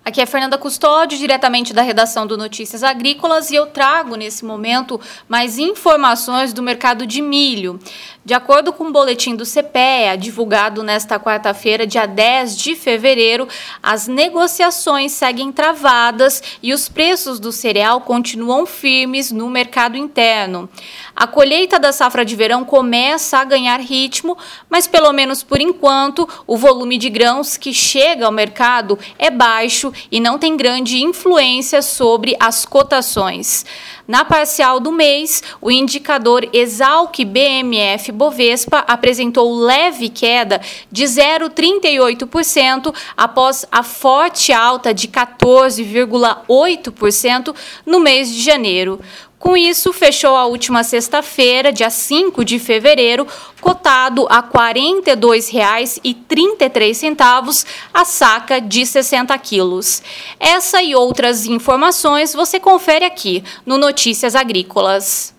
Aqui é Fernanda Custódio, diretamente da redação do Notícias Agrícolas, e eu trago, nesse momento, mais informações do mercado de milho. De acordo com o boletim do CPEA, divulgado nesta quarta-feira, dia 10 de fevereiro, as negociações seguem travadas e os preços do cereal continuam firmes no mercado interno. A colheita da safra de verão começa a ganhar ritmo, mas, pelo menos por enquanto, o volume de grãos que chega ao mercado é baixo e não tem grande influência sobre as cotações. Na parcial do mês, o indicador Esalq-BMF Bovespa apresentou leve queda de 0,38% após a forte alta de 14,8% no mês de janeiro. Com isso, fechou a última sexta-feira, dia 5 de fevereiro, cotado a R$ 42,33 a saca de 60 quilos. Essa e outras informações você confere aqui no Notícias Agrícolas.